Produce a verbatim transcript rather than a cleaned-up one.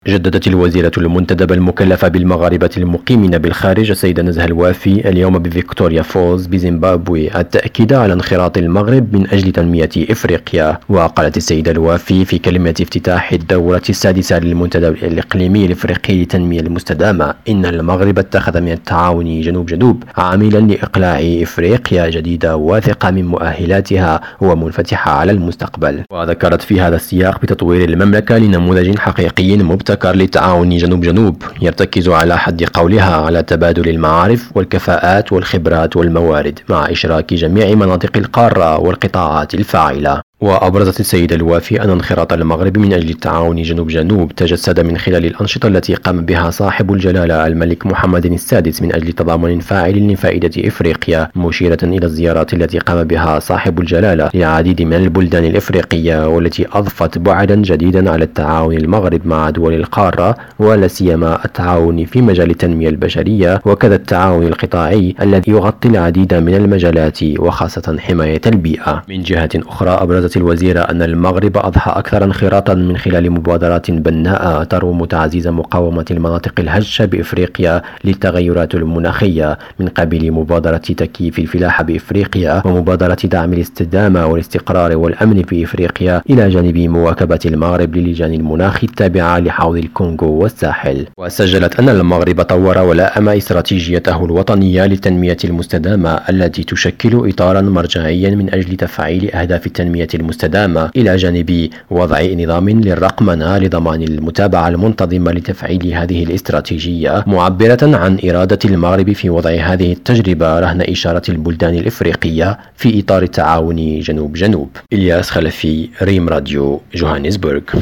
جددت الوزيرة المنتدبة المكلفة بالمغاربة المقيمين بالخارج السيدة نزهة الوافي اليوم بفيكتوريا فولز بزيمبابوي التأكيد على انخراط المغرب من أجل تنمية إفريقيا. وقالت السيدة الوافي في كلمة افتتاح الدورة السادسة للمنتدب الإقليمي الإفريقي للتنمية المستدامة إن المغرب اتخذ من التعاون جنوب جنوب عاملا لإقلاع إفريقيا جديدة واثقة من مؤهلاتها ومنفتحة على المستقبل. وذكرت في هذا السياق بتطوير المملكة لنموذج حقيقي مبتكر للتعاون جنوب جنوب يرتكز على حد قولها على تبادل المعارف والكفاءات والخبرات والموارد مع إشراك جميع مناطق القارة والقطاعات الفاعلة. وأبرزت السيدة الوافي أن انخراط المغرب من أجل التعاون جنوب جنوب تجسد من خلال الأنشطة التي قام بها صاحب الجلالة الملك محمد السادس من أجل تضامن فاعل لفائدة إفريقيا، مشيرة إلى الزيارات التي قام بها صاحب الجلالة لعديد من البلدان الإفريقية والتي أضفت بعدا جديدا على التعاون المغرب مع دول القارة ولا سيما التعاون في مجال التنمية البشرية وكذا التعاون القطاعي الذي يغطي العديد من المجالات وخاصة حماية البيئة. من جهة أخرى أبرزت الوزيرة أن المغرب أضحى أكثر انخراطا من خلال مبادرات بناءة تروم تعزيز مقاومة المناطق الهشة بإفريقيا للتغيرات المناخية من قبيل مبادرة تكييف الفلاحة بإفريقيا ومبادرة دعم الاستدامة والاستقرار والأمن في إفريقيا إلى جانب مواكبة المغرب للجان المناخ التابعة لحوض الكونغو والساحل. وسجلت أن المغرب طور ولائم استراتيجيته الوطنية للتنمية المستدامة التي تشكل إطارا مرجعيا من أجل تفعيل أهداف التنمية المستدامة إلى جانب وضع نظام للرقمنة لضمان المتابعة المنتظمة لتفعيل هذه الاستراتيجية، معبرة عن إرادة المغرب في وضع هذه التجربة رهن إشارة البلدان الإفريقية في إطار التعاون جنوب جنوب. إلياس خلفي، ريم راديو، جوهانسبرغ.